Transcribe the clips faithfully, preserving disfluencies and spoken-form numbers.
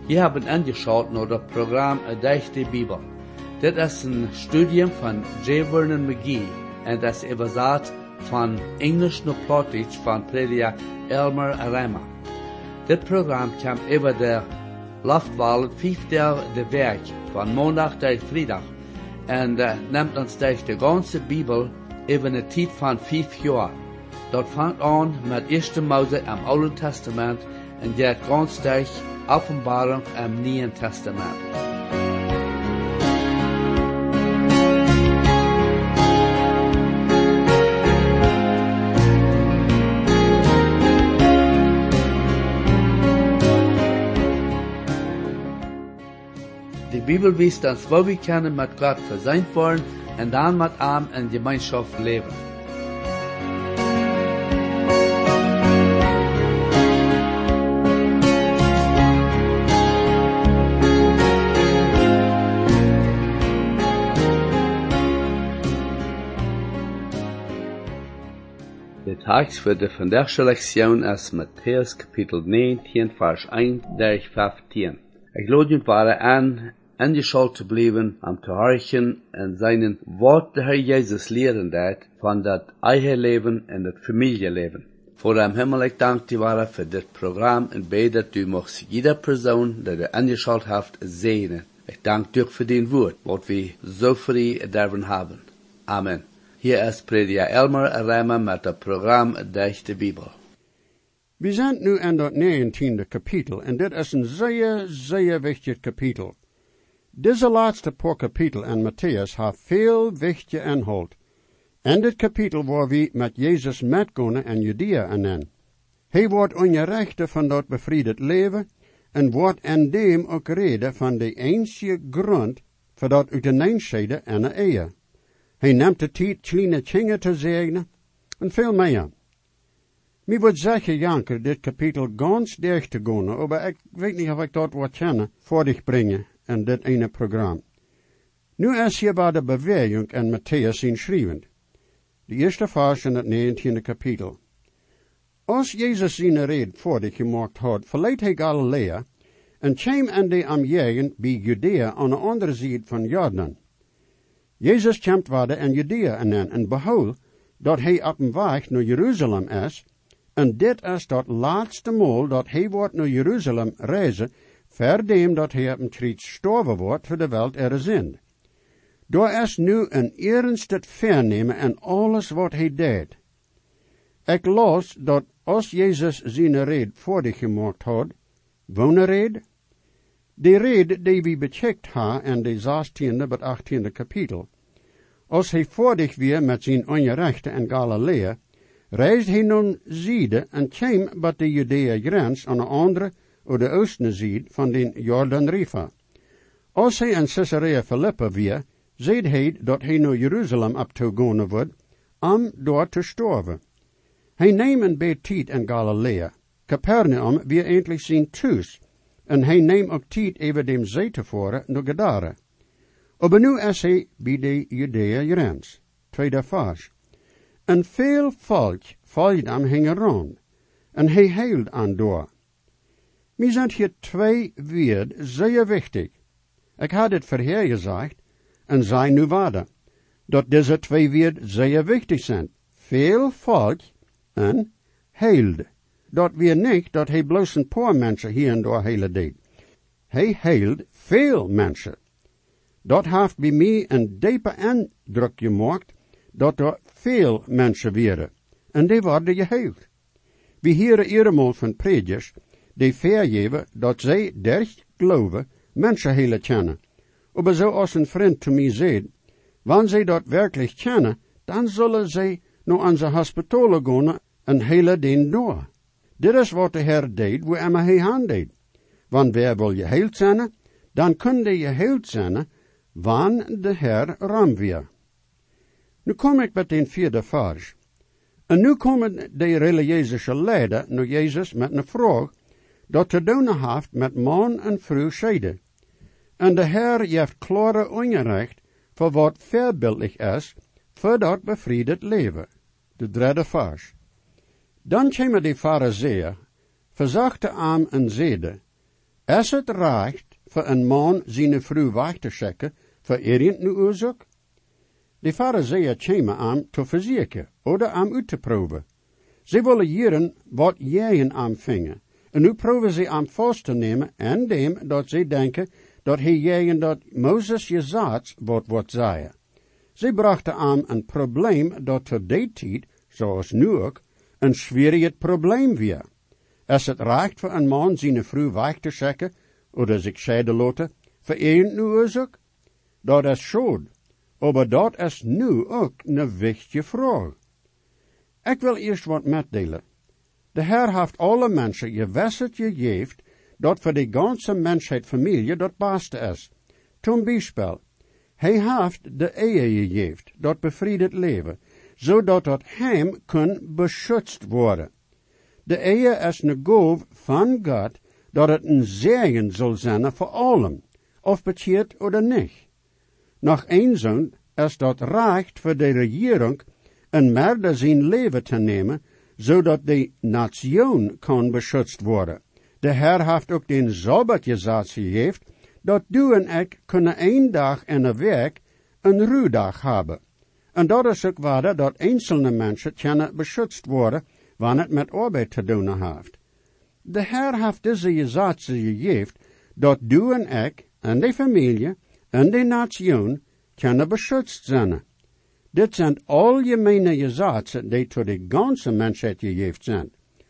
Je hebben angeschaut naar het programma Dichte Bibel. Dit is een studium van J. Vernon McGee en dat is übersetzt van Englisch naar Plattdeutsch van prediker Elmer Arama. Dit programma komt over de Loftwal vijf dagen de week, van maandag tot vrijdag. En uh, neemt ons durch de ganze Bibel over een tijd van vijf jaar. Dat vangt aan met eerste Mose im Oude Testament en gaat ganz durch Offenbarung im Neuen Testament. Die Bibel weist uns, wo wir können mit Gott versöhnt worden und dann mit ihm in Gemeinschaft leben. Der Text für die vandaagse Lektion ist Matthäus Kapitel negentien, Vers één durch vijftien. Ich lade euch weiter an, angeschaut zu bleiben, am zu horchen und seinen Wort der Herr Jesus lehren dat, von das Eheleben und das Familienleben. Vor dem Himmel, ich danke dir weiter für das Programm und bete, dass du möchtest jeder Person, die du angeschaut hast, segnen. Ich danke dir für dein Wort, was wir so frei davon haben. Amen. Hier ist Prediger Elmer Arama met het programma Dichte Bibel. We zijn nu in dat negentiende kapitel en dit is een zeer, zeer wichtig kapitel. Deze laatste paar kapitel in Matthäus heeft veel wichtige inhoud. In dit kapitel waar we met Jezus metgaan in Judea en Hij wordt ongerechte van dat bevrijd leven en wordt in dem ook reden van de enige grond voor dat uiteenscheiden in een ehe. Hij neemt de tijd kleine dingen te zegenen en veel meer. Mi wordt zeggen, Janker, dit kapitel ganz dicht te gaan, maar ik weet niet of ik dat wat kennen voor dich brengen in dit ene programma. Nu is hier bij de beweging in Matthäus inschrijvend. De eerste vers in het negentiende kapitel. Als Jezus zijn red voor dich gemaakt had, verliet hij Galilea en kwam in de omgeving bij Judea aan de andere zijde van Jordan. Jezus komt verder in Judea en en behoud dat hij op een weg naar Jeruzalem is, en dit is dat laatste maal dat hij wordt naar Jeruzalem reizen, verdem dat hij op een kruis gestorven wordt voor de wereld er zin. Daar is nu een ernstig vernemen in alles wat hij deed. Ik las dat als Jezus zijn red voor dich gemaakt had, wonen red, de rede die we becheckt hebben in de zestiende tot achttiende kapitel. Als hij voor dich weer met zijn ongerechte in Galilea, reisde hij naar zijde en kwam bij de Judea grens aan de andere of de oostende zijde van de Jordan River. Als hij in Caesarea Philippi weer, zei hij dat hij naar Jeruzalem op te gaan wordt, om daar te sterven. Hij neemt een beetje tijd in Galilea. Capernaum weer eindelijk zijn thuis. En hij neemt ook tijd over dem zee te voeren naar Gadara. Maar nu is hij bij de Judea grens. Tweede vers. En veel volk volgde hem heen rond. En hij heilt aan door. Mij zijn hier twee woorden zeer wichtig. Ik had het vorher gezegd, en zei nu verder, dat deze twee woorden zeer wichtig zijn. Veel volk en heilde. Dat weer niet dat hij bloos een paar mensen hier en daar heilen deed. Hij heilt veel mensen. Dat heeft bij mij een diepe indruk gemaakt, dat er veel mensen waren. En die worden geheild. We horen eenmaal van predikers, die vergeven dat zij durch geloven mensen heilen kennen. Maar zoals een vriend te mij zei, wanneer zij dat werkelijk kennen, dan zullen zij naar onze hospitalen gaan en heilen den door. Dit is wat de Heer deed, waar immer hij aan deed. Wanneer wil je geheild zijn, dan kun je geheild zijn, wanneer de Heer ram weer. Nu kom ik met den vierde vers. En nu komen de religieuze leider naar Jezus met een vraag, dat te doen heeft met man en vrouw scheiden. En de Heer heeft klare ongerecht voor wat voorbeeldelijk is, voor dat bevrijd leven. De derde vers. Dan kwamen de fariseeën, verzachte aan en zeiden, Is het recht voor een man zijn vrouw weg te schikken voor irgendeine oorzaak? De Farizeeën kwamen aan te verzekeren, oder aan uit te proeven. Ze willen jaren wat jij aan vingen. En nu proeven ze aan vast te nemen, en dem dat ze denken dat hij jij dat Mozes je zaad wat wat zei. Ze brachten aan een probleem dat te die tijd, zoals nu ook, een schwierig probleem weer. Is het recht voor een man zijn vrouw weg te schikken, oder zich scheiden laten, voor een oorzaak? Dat is schuld. Maar dat is nu ook een wichtige vraag. Ik wil eerst wat metdelen. De Heer heeft alle mensen gewisseld gegeven, dat voor de ganze mensheid familie dat beste is. Zum Beispiel, hij heeft de ehe gegeven, dat bevrijdt leven, zodat dat hem kan beschützt worden. De ehe is een goof van God, dat het een zegen zal zijn voor allen, of bekeerd oder niet. Nog een zoon is dat recht voor de regering een merder zijn leven te nemen, zodat de nation kan beschützt worden. De Heer heeft ook den Sabbat gezegd gegeven, dat du en ik kunnen één dag in de week een ruwdag hebben. En dat is ook waar dat einzelne mensen kunnen beschützt worden, wanneer het met arbeid te doen heeft. De Heer heeft deze gezegd gegeven, dat du en ik, en de familie, en de nation, kunnen beschützt zijn. Dit zijn algemene gezaten die tot de ganze mensheid gegeven zijn.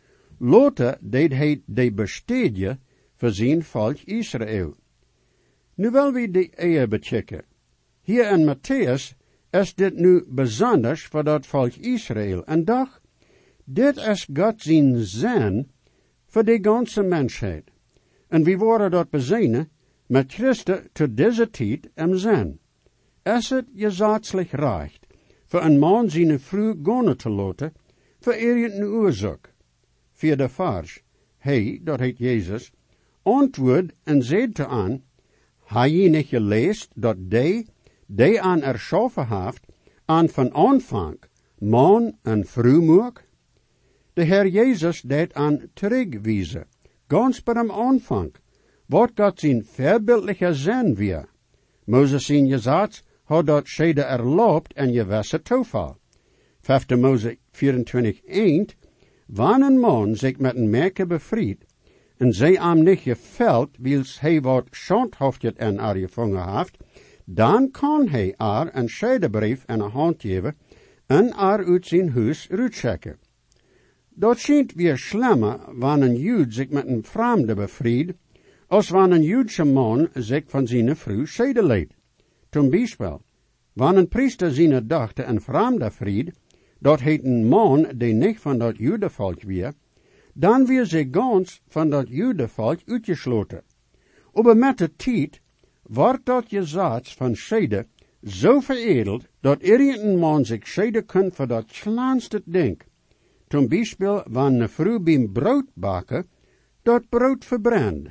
Later deed hij de bestedje voor zijn volk Israël. Nu wil we de ehe bechecken. Hier in Matthäus is dit nu bijzonders voor dat volk Israël. En doch, dit is God zijn zin voor de ganze mensheid. En we worden dat bezinnen met Christus tot deze tijd im zin. Is het gezatzlich recht voor een man zijn vrouw gaan te laten, voor irgendeine oorzaak? Vierde vers, hij, dat heet Jezus, antwoord en zei te aan, ha je niet geleest dat die, die aan erschaffen heeft, aan van aanvang, man en vrouw moog? De Heer Jezus deed aan terugwijzen, ganz bij hem aanvang, wat God zijn verbildliche zin weer. Mozes zijn gezegd, had dat scheide erlaubt en je gewisse toeval. Vijfde Mose vierentwintig één, wanneer een man zich met een merke bevrijdt, en zij hem niet gefällt, wils hij wat schandhaftig en er gevangen heeft, dan kan hij er een scheidebrief in de hand geven en er uit zijn huis uitchecken. Dat schijnt weer slimmer, wanneer een Jood zich met een vreemde bevrijdt, als wanneer een Joodse man zich van zijn vrouw scheiden leidt. Zum Beispiel, wanneer een priester zijn dochter een vreemde vriend, dat heet een man die niet van dat judevolk weer, dan weer ze gans van dat judevolk uitgesloten. Maar met de tijd wordt dat gezag van scheiden zo veredeld, dat irgendein man zich scheiden kan voor dat kleinste ding. Zum Beispiel, wanneer een vrouw beim brood bakken, dat brood verbrandt.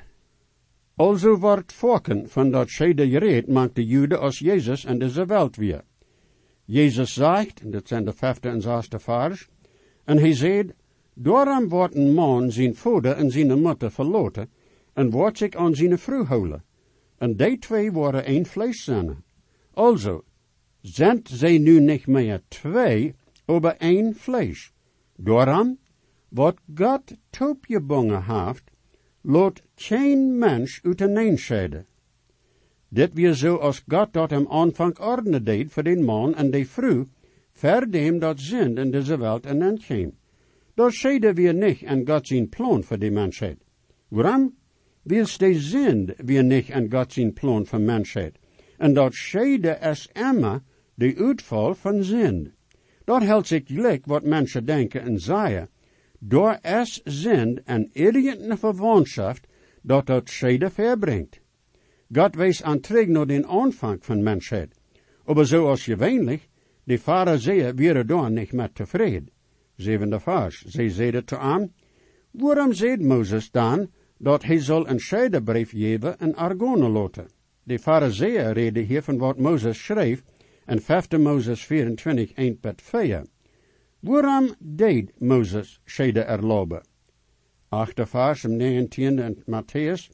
Also wordt volken van dat scheide gereed, maakt de Joden als Jezus en deze wereld weer. Jezus zegt, dat zijn de vijfde en zesde vers, en hij zegt, daarom wordt een man zijn vader en zijn moeder verlaten, en wordt zich aan zijn vrouw houden. En die twee worden één vlees zijn. Also, zijn zij nu niet meer twee, maar één vlees. Daarom, wat God toepgebonden heeft, laat geen mens uiteenscheiden. Dit weer zo als God dat am aanvang ordene deed voor den man en de vrouw, ver dem dat zind in deze wereld en entkwam. Dat scheiden weer niet en God zijn plan voor de mensheid. Waarom? Wils de zind weer niet en God zijn plan voor mensheid. En dat scheiden is immer de uitval van zind. Dat helpt zich gelijk wat mensen denken en zeggen. Door is zind en irgendeine verwantschap dat dat scheiden verbrengt. God wees aan terug naar den aanvang van mensheid. Maar zoals gewöhnlich, de Phariseeën waren daar niet met tevreden. Zevende vers, zij zeiden te aan, waarom zegt Mozes dan, dat hij zal een scheidebrief geven en argone laten? De Phariseeën reden hier van wat Mozes schreef, in vijfde Mozes vierentwintig, één tot vier. Waarom deed Mozes scheide erloben? Achte vers, im negentiende in Matthäus,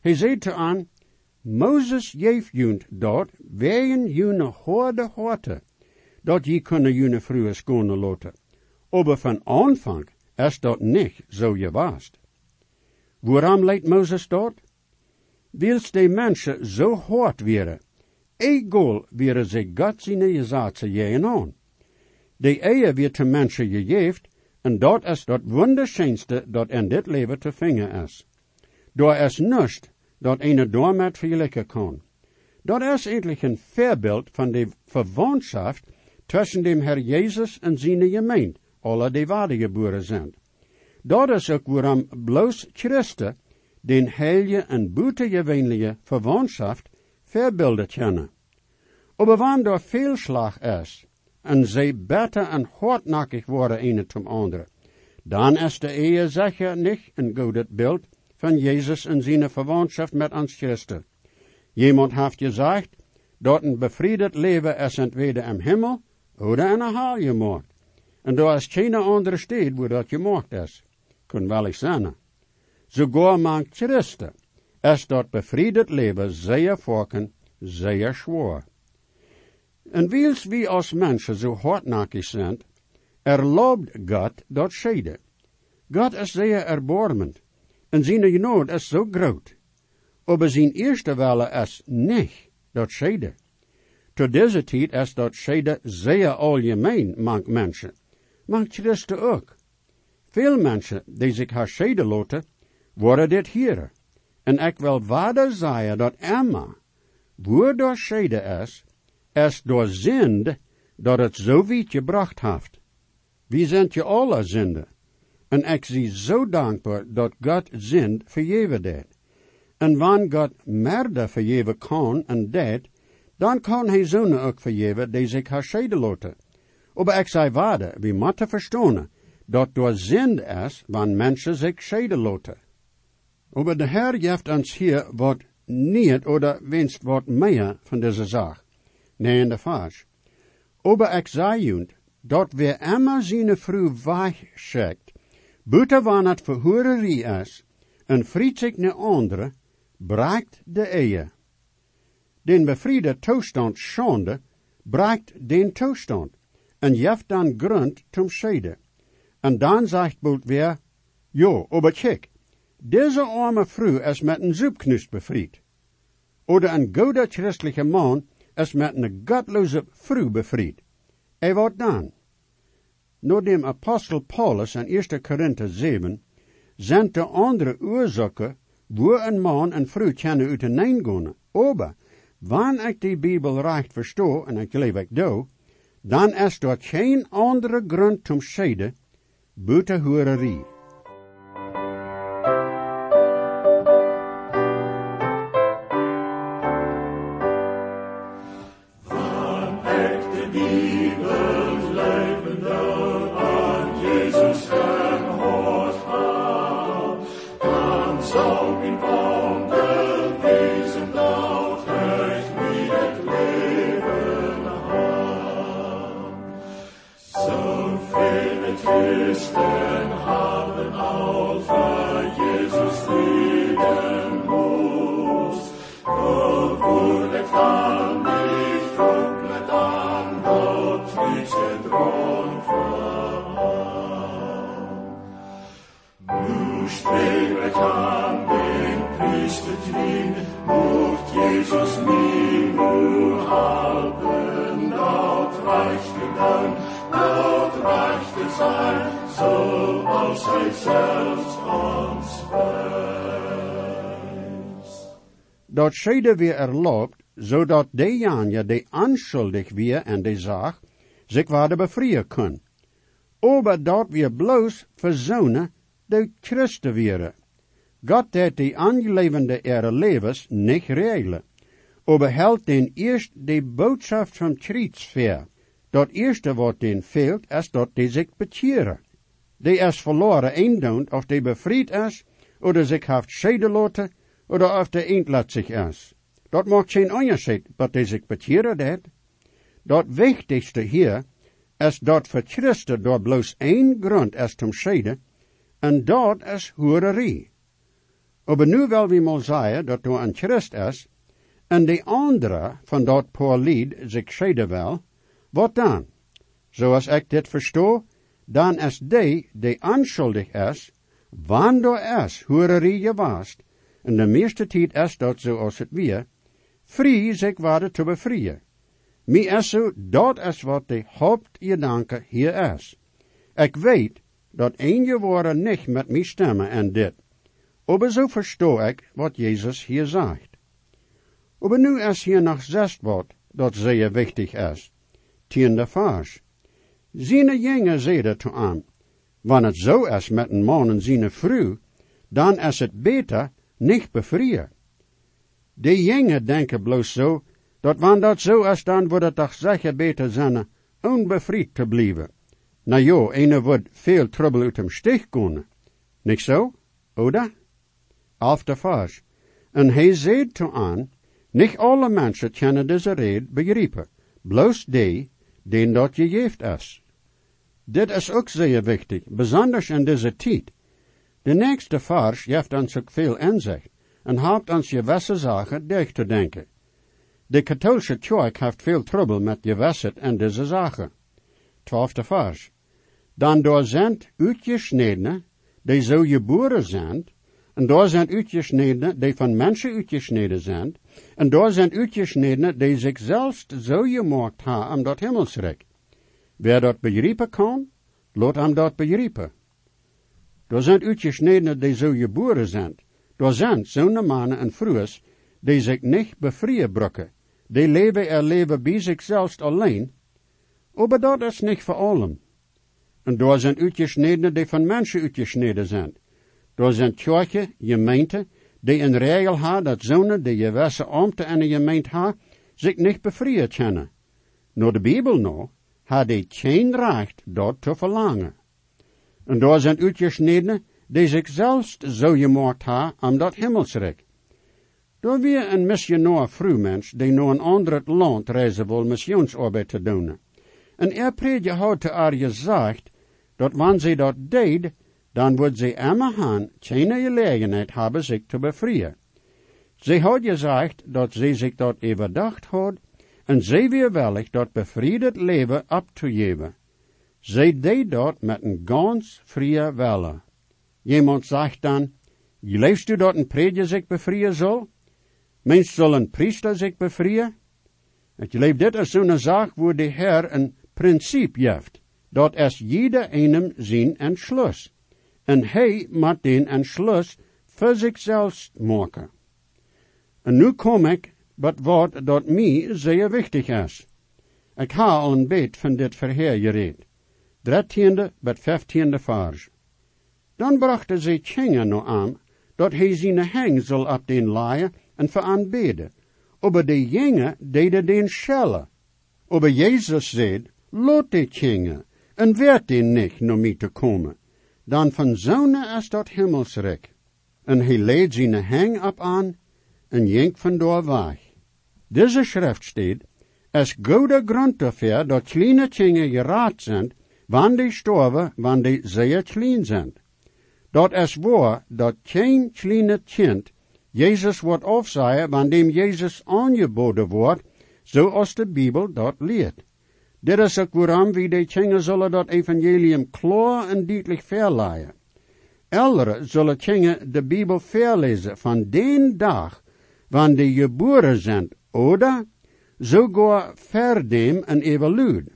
Hij zei te aan, Moses geeft junt dort, wegen june hoorde horte, dat je kunnen june vroeger schone loten. Aber van aanvang is dat niet zo gewaast. Waarom leidt Moses dort? Wils de mensen zo hard wären, egal wäre ze Gott seine Gesetze gehen aan. De Ehe wird de mensen gegeven, en dat is dat wunderschönste dat in dit leven te vinden is. Daar is niets dat een daarmee vergelijken kan. Dat is eigenlijk een voorbeeld van de verwantschap tussen dem Herr Jezus en zijn gemeente, alle die wedergeboren zijn. Dat is ook waarom bloos Christen den heilige en buitengewöhnliche verwantschap voorbeelden kennen. Aber wanneer er veel slag is, en zij beter en hardnakkig worden een zum andere, dan is de Ehe zeker niet een goed beeld van Jezus en zijn verwantschap met ons Christen. Iemand heeft gezegd, dat een bevrijd leven is entweder im Himmel oder in een hel gemaakt. En daar is geen andere stad waar dat gemaakt is. Kun wel eens zijn. Sogar man Christen is dat bevrijd leven zeer volken, zeer schwer. En wils wie als mensen zo hardnakkig zijn, erlaubt God dat scheiden. God is zeer erbarmend, en zijn genade is zo groot. Aber zijn eerste welle is niet dat scheiden. Tot deze tijd is dat scheiden zeer algemeen, mank mensen, mank Christen ook. Veel mensen die zich haar scheiden laten, worden dit hier. En ik wil waarder zeggen dat Emma, waar door scheiden is, is door zind dat het zo weit gebracht heeft. We zijn je alle zinden. En ik zie zo dankbaar dat God zind vergeven deed. En wanneer God meer vergeven kan en deed, dan kan hij zonen ook vergeven die zich haar scheiden laten. Maar ik zei waarde, we moeten verstaan, dat door zind is, wanneer mensen zich scheiden laten. Maar de Heer geeft ons hier wat niet, oder wenst wat meer van deze zaak. Nee, in de vers. Aber ik zei junt, dat we immer zijn vrouw wegschickt, buiten wanneer het verhoererie is, en vriet zich naar andere, braakt de Ehe. Den bevriede toestand schande, braakt den toestand, en jeft dan grond zum scheiden. En dan zegt bult weer, jo, aber kijk, deze arme vrouw is met een zoepknus bevried. Oder een goede christelijke man is met een godloze vrouw bevried. En wat dan? Door dem apostel Paulus in eerste Korinther zeven, zijn de andere oorzaken, waar een man en vrouw kunnen uiteengaan. Aber, wanneer ik die Bijbel recht verstoor, en ik geloof ik doe, dan is er geen andere grond zum scheiden, buiten hoererie. Christen haben all für Jesus lieben muss. Obwohl der Klang nicht ruckelt an, dort liegt der Thron voran. Nu strebt an den Priestertrin, mucht Jesus mir nur halben, dort reicht ihm dann, dort reicht es sein, so aus sich selbst uns weiß. Dat scheiden wir erlaubt, zodat dejenigen die anschuldig wir en die zaak, zich waarde bevrijen kunnen. Aber dat wir bloos verzoenen de Christen wären. Gott deed die angelevende ihre levens nicht regelen, aber hält den eerst die boodschap van Christus ver. Dat eerste wat den fehlt, is dat die zich bekeren. Die is verloren eendoend of die bevrijd is, oder zich heeft scheiden laten, oder of die eentlatzig is. Dat maakt geen onderscheid, wat die zich bekeren deed. Dat wichtigste hier is dat voor Christen door bloos één grond is zum scheiden, en dat is hoererie. Aber nu wil we mal zeggen dat er een Christ is, en de andere van dat paar lied zich scheiden wil, wat dan? Zoals ik dit verstoor, dan is die, die onschuldig is, wanneer is, hoererie je was, en de meeste tijd is dat zoals het weer, vrij zich worden te bevrijen. Mi is zo, dat is wat de hoofdgedanke hier is. Ik weet dat een je woorden niet met mij stemmen en dit. Aber zo verstoor ik wat Jezus hier zegt. Aber nu is hier nog zes wat dat zeer wichtig is. Tiende vers. Zijn jongen zeiden toe aan, wanneer het zo is met een man en zijn vrouw, dan is het beter niet bevrijen. De jongen denken bloos zo, dat wanneer dat zo is, dan wordt het toch zeker beter zijn onbevrijd te blijven. Nou ja, ene wordt veel trouble uit hem stich kunnen. Niet zo, oder? Elfde vers. En hij zei toe aan, niet alle mensen kunnen deze red begrijpen, bloos die, den dat gegeven is. Dit is ook zeer wichtig, besonders in deze tijd. De nächste vers geeft ons ook veel inzicht en helpt ons gewisse zaken dicht te denken. De katholische kerk heeft veel trouble met gewisse in deze zaken. Twaalfde vers. Dan daar zijn uitgesnedenen, die zo geboren zijn, en daar zijn uitgesnedenen, die van mensen uitgesneden zijn, en daar zijn uitgesnedenen, die zichzelf zo gemaakt hebben om dat hemelsrijk. Wer dat begrijpen kan, laat hem dat begrijpen. Daar zijn uitgesnedenen, die zo geboren zijn. Daar zijn zo'n mannen en vrouwen, die zich niet bevrijen brokken. Die leven er leven bij zichzelf alleen. Maar dat is niet voor allen. En daar zijn uitgesnedenen, die van mensen uitgesneden zijn. Daar zijn kerken, gemeenten, die een regel hebben dat zonen die gewisse ambten in de gemeente hebben, zich niet bevrijen kunnen. Naar de Bijbel nou, had die geen recht dat te verlangen. En daar zijn uitgesnedenen, die zichzelf zo gemaakt hebben om dat hemelsrijk. Daar weer een missionair vrouwmens die naar een ander land reizen wil missionsarbeid te doen. En er predje had te haar gezegd, dat wanneer ze dat deed, dan wordt ze immerhan geen gelegenheid hebben zich te bevrijen. Ze had gezegd dat ze zich dat overdacht had, en ze weer willig dat bevrijd leven op te geven. Ze deed dat met een ganz vrije wille. Iemand zegt dan, leefst u dat een predje zich bevrijen zal? Mens zal een priester zich bevrijen? Het leef dit als zo'n zaak waar de Heer een principe heeft. Dat is jeder einem zijn entschluss. En hij moet den entschluss voor zichzelf maken. En nu kom ik bij wat dat mij zeer wichtig is. Ik ha al een beetje van dit verheer gereed. dertiende bij vijftiende vers. Dan brachten ze Tjengen nou aan, dat hij zijn heng zal op den laaien en voor aanbeden. Aber de jongen deden den schellen. Aber Jezus zei, laat de Tjengen, en werd den niet naar mij te komen. Dan van zonen is dat hemelsrijk. En hij leed zijn heng op aan, en jenk van daar weg. Deze schrift staat, es goede grond dafür, dat kleine Tjengen geraad zijn, wanneer die sterven, wanneer die zeer klein zijn. Dat is waar, dat geen kleine kind Jezus wordt afzaaien, wanneer Jezus aangeboden wordt, zoals de Bijbel dat leert. Dit is ook waarom we de Tjengen zullen dat evangelium klaar en duidelijk verleiden. Elderen zullen Tjengen de Bijbel verlezen van den dag, wanneer die geboren zijn, oder sogar ver dem en evaluid.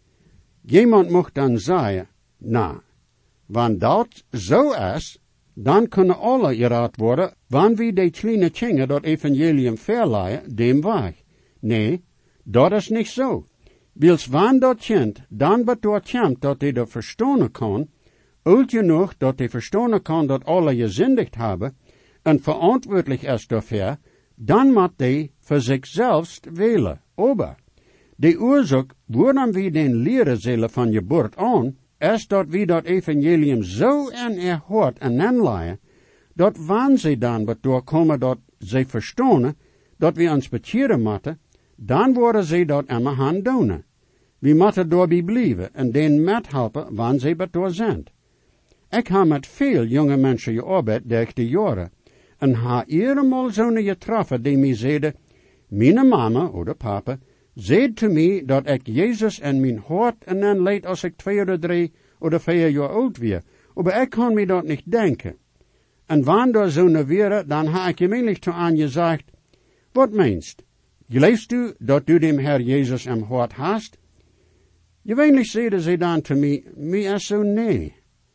Iemand mocht dan zeggen, nou, wanneer dat zo is, dan kunnen alle geraad worden, wanneer we de kleine Tjengen dat evangelium verleiden, dem weg. Nee, dat is niet zo. Wils wanneer dat kind dan bedoeld komt dat hij dat verstaan kan, oud genoeg dat hij verstaan kan dat alle gezindigd hebben, en verantwoordelijk is daarvoor, dan moet hij voor zichzelf willen. Aber de oorzaak waarom we den leren zullen van geboorte aan, is dat we dat evangelium zo in er hart en aanleiden, dat wanneer ze dan bedoeld komen dat ze verstaan, dat we ons bekeren moeten, dan worden ze dat immer gaan doen. We moeten daarbij blijven en den met helpen wanneer ze bedoeld zijn. Ik heb met veel jonge mensen gearbeid durch de jaren, en ha eenmaal zo'n getroffen die mij zeide, mijn mama, oder papa, zeid to mij dat ik Jezus in mijn hart en dan leid als ik twee of drie of vier jaar oud weer, maar ik kan mij dat niet denken. En wanneer zo'n weer, dan ha ik gemeenlijk to aan gezegd, wat meinst? Geleefst u dat u dem Herr Jezus im hart hast? Gewöhnlich zeiden ze dan te mij, mij is zo nee.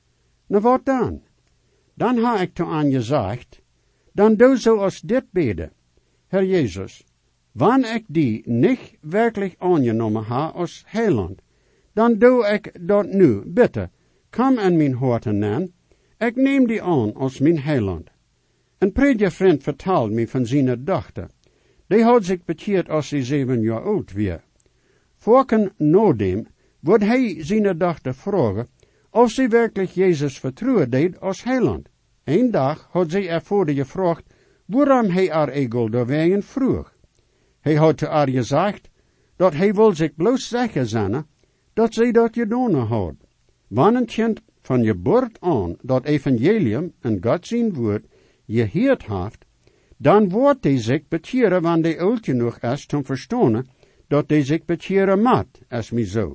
Nou wat dan? Dan ha ik to aan gezegd, dan doe zo als dit bede. Herr Jezus, wanneer ik die niet werkelijk aangenomen ha als heiland, dan doe ik dat nu, bitte, kom in mijn hart en ik neem die aan als mijn heiland. Een predikant vertelde me van zijn dochter. Die had zich bekeerd als hij zeven jaar oud weer. Voorken nadem wordt hij zijn dochter vragen of ze werkelijk Jezus vertrouwen deed als heiland. Een dag had zij ervoor gevraagd waarom hij haar egel doorwegen vroeg. Hij had te haar gezegd dat hij wil zich bloos zeker zijn dat zij dat gedaan had. Wanneer een kind van geboorte aan dat evangelium en God zijn woord gehoord heeft, dan wordt hij zich bekeren wanneer hij oud genoeg is om verstaan dat hij zich bekeren moet, is mij zo.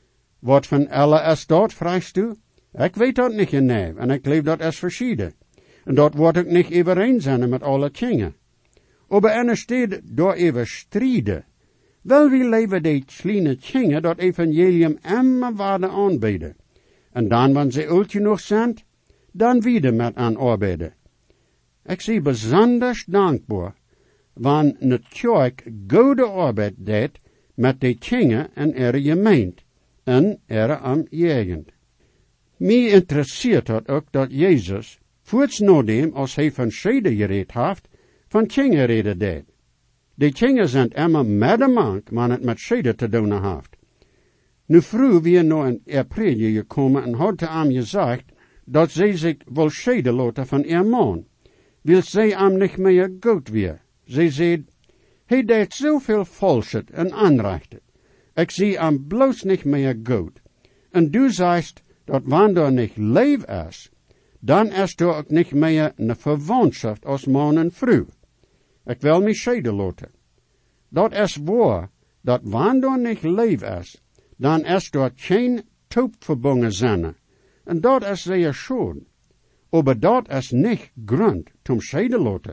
Wat van alle is dat, vraagst u? Ik weet dat niet genau, en ik leef dat is verschieden. En dat wordt ook niet overeen zijn met alle dingen. Aber er steht door even strijden. Wel wie leven die kleine dingen dat evangelium immer waarde aanbieden. En dan, wanneer ze oud genoeg zijn, dan wieder met aan arbeiden. Ik zie besonders dankbaar, wanneer de kerk goede arbeid deed met die dingen en er gemeente en er am jegend. Mij interesseert het ook dat Jezus, voorts nadem als hij van schede gereed heeft, van dingen reden deed. Die dingen zijn immer met de mank, wanneer het met schede te doen heeft. Nu vroeg weer naar een erprediger gekomen en had te hem gezegd dat zij zich wil schede laten van ihr man, wil zij hem niet meer goed weer. Zij zei, hij deed zoveel falschheid en aanrecht. Ik zie hem bloos niet meer goed. En du zegt dat wanneer er niet leef is, dan is er ook niet meer een verwantschap als man en vrouw. Ik wil mij scheiden laten. Dat is waar, dat wanneer er niet leef is, dan is er geen toep verbonden zijn. En dat is zeer schoon. Aber dat is niet grond om scheiden laten.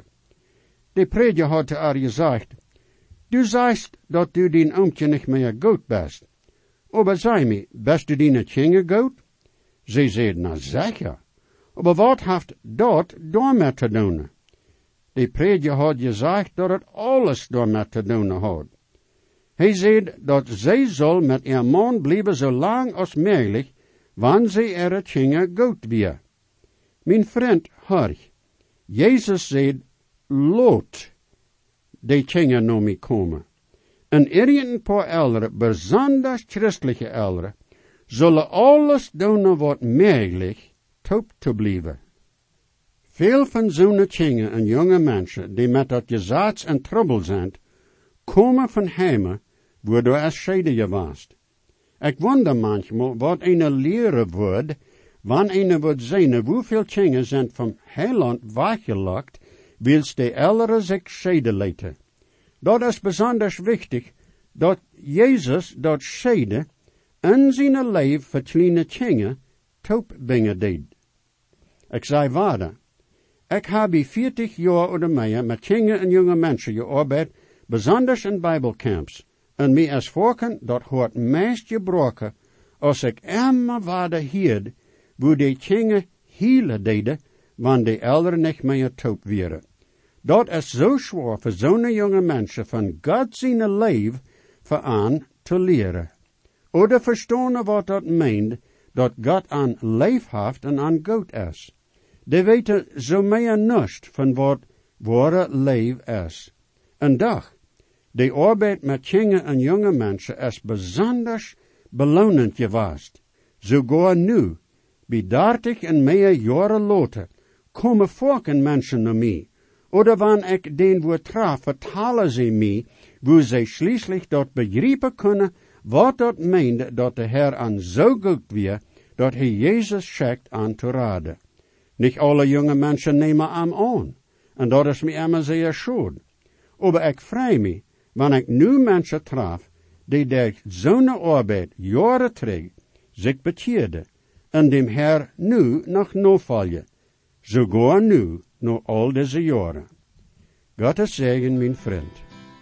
De prediker had te haar gezegd, du zegt dat du din oomtje niet meer goed bent. Aber zei me, best du die kinderen goed? Ze zei, nou zeker. Aber wat heeft dat daarmee te doen? De prediker had gezegd dat het alles daarmee te doen had. Hij zei dat zij zal met haar man blijven zo lang als mogelijk, wanneer zij er het kinderen goed weer. Mijn vriend, hoor, Jezus zei, lood die kinderen naar mij komen. En er een paar ouderen, bijzonder christelijke ouderen, zullen alles doen wat mogelijk top te blijven. Veel van zo'n kinderen en jonge mensen, die met dat gezats en trouble zijn, komen van heimen, waardoor er schade geweest. Ik wonder manchmal wat een leren wordt, wanneer een wordt zien hoeveel kinderen zijn van heiland weggelokt, wils de ouderen zich schade laten. Dat is bijzonder wichtig, dat Jezus dat schade in zijn leven voor kleine kinderen top brengen deed. Ik zei waarde, ik heb bij veertig jaar of meer met kinderen en jonge mensen gearbeid, bijzonders in bijbelcamps. En mij is voorken dat hoort meest gebroken, als ik immer waarde hield, wo die kinderen hielen deden, wanneer de ouderen niet meer top waren. Dat is zo zwaar voor zo'n jonge mensen van God zijn leven voor aan te leren. Oder verstaan wat dat meent, dat God aan leef heeft en aan goed is. Die weten zo meer niets van wat ware leef is. En dag, de arbeid met kinderen en jonge mensen is bijzonders belonend geweest. Sogar nu, bij dertig en meer jaren later, komen volken mensen naar mij. Oder wanneer ik den woord traf, vertalen ze mij, wo zij schließlich dat begrijpen kunnen, wat dat meende dat de Heer aan zo goed weer, dat hij Jezus schickt aan te raden. Niet alle jonge mensen nemen hem aan. En dat is me immer zeer schuld. Aber ik vrij me, wanneer ik nu mensen traf, die der zo'n arbeid jaren terug zich bekeerden, en dem Herr nu nog navolgen, sogar nu, na al deze jaren. Gottes Segen, mijn vriend.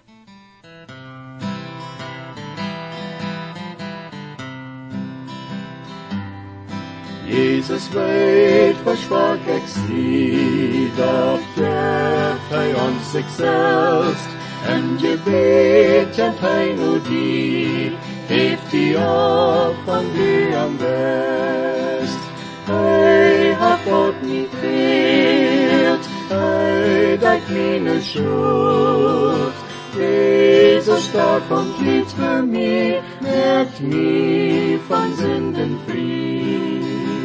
Jesus weet, versprach ik zie, dat geeft hij ons zichzelf, en je weet, en hij nu die, heeft die op van die am best. Hij hat God niet veelt, hij dekt meine schuld. Jesus starb und litt für mich, merkt mich von Sünden frei.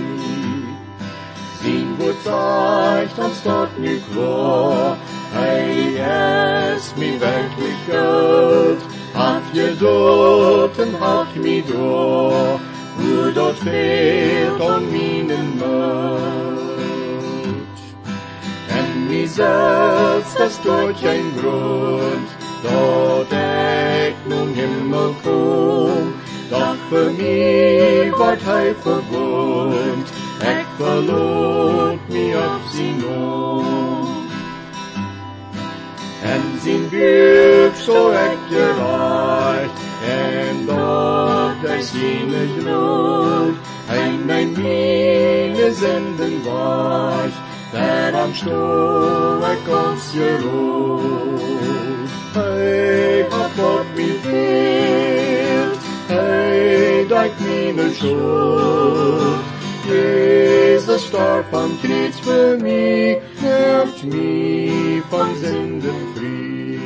Sein Wort zeigt uns dort nicht wahr, er ist mir wirklich Gott, hat geduld und hat mich da, wo dort fehlt an meinen Mut. Und mir selbst, das tut kein Grund, dort ich nun Himmel komm, doch für mich ward er verwohnt, ich verlot mich auf sie Not. En zijn buik zo ik gereicht, en dat hij zijn groot, en mijn mine zenden was, der am Stoh ik ons geroot. Hij hat Gott mir fehlt, hij dekt meine Schuld. Jesus starb am Kreuz für mich, macht mich von Sünden frei.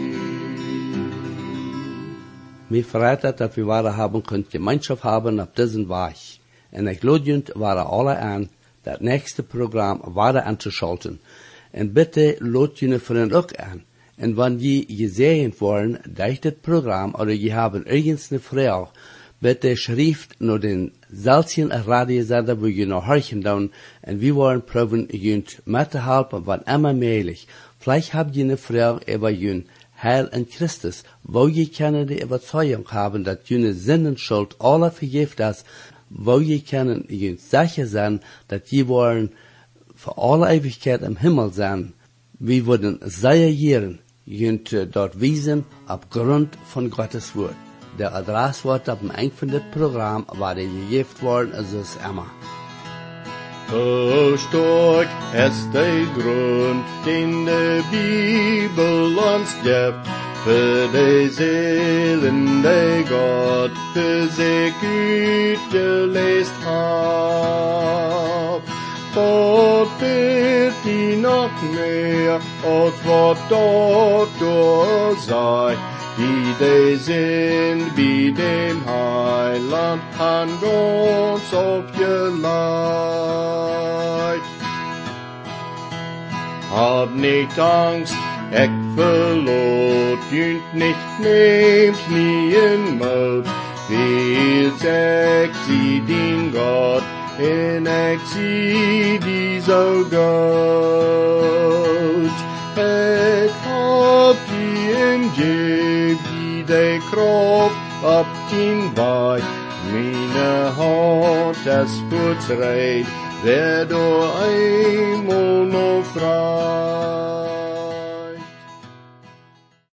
Mir freut es, dass wir Ware haben können, Gemeinschaft haben auf diesen Weg. Und ich lade Ware alle an, das nächste Programm Ware anzuschalten. Und bitte lade Ihnen Freunde auch an. Und wenn die gesehen wollen, durch das Programm oder die haben irgendeine Frage, bitte schrift nur den Salzchen Radiosender, wo ihr noch horchen dann, und wir wollen probieren, ihr mitzuhelfen, wann immer möglich. Vielleicht habt ihr eine Frage über ihr Heil in Christus, wo ihr können die Überzeugung haben, dass ihr eine Sinnenschuld alle vergibt ist, wo ihr können ihr sicher sein, dass ihr wollen für alle Ewigkeit im Himmel sein. Wir würden sehr gern ihr dort wiesen, aufgrund von Gottes Wort. Der Adresswort auf dem eingefundet Programm war der gegeben worden, also ist immer. So stark ist der Grund, den die Bibel uns gibt, für die Seelen, die Gott für sich utgelesen hat. Dort wird die noch mehr, als was dort durch sei. Die die sind wie dem Heiland an uns aufgelegt. Hab nicht Angst, ich verlot, jünt nicht, nehmt nie in Mut, wie sagt sie den Gott, in ich sie die so gut. Ich hab die in je, wie die Kraft ab den Weih, meine Hand es vertreibt, wer du einmal noch frei.